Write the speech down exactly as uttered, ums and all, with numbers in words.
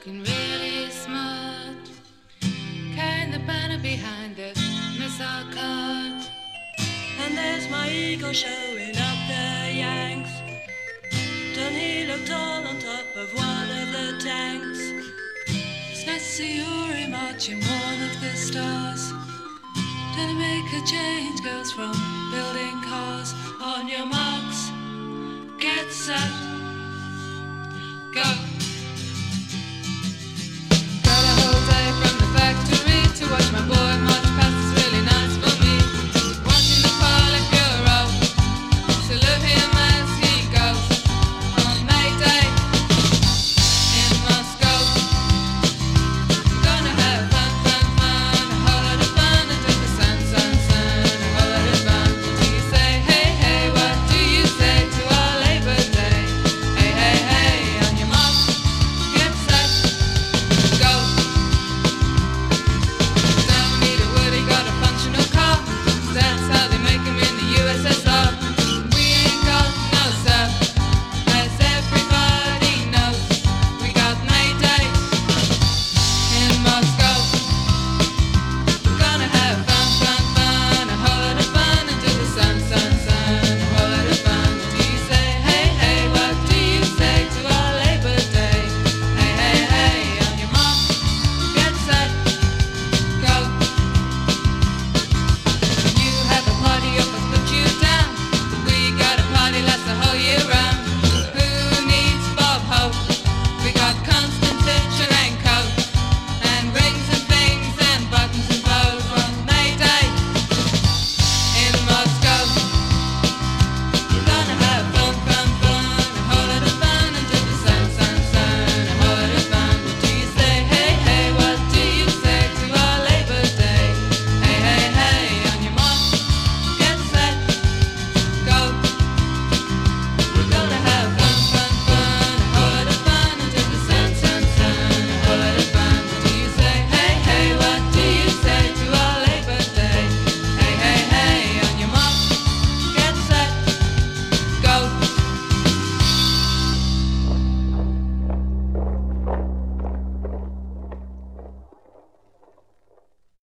looking really smart. Carrying the banner behind this missile cart. And there's my eagle showing up the Yanks. Don't he look tall on top of one of the tanks? It's nice to see Yuri marching one of the stars. Don't it make a change? Goes from building cars. On your marks, get set.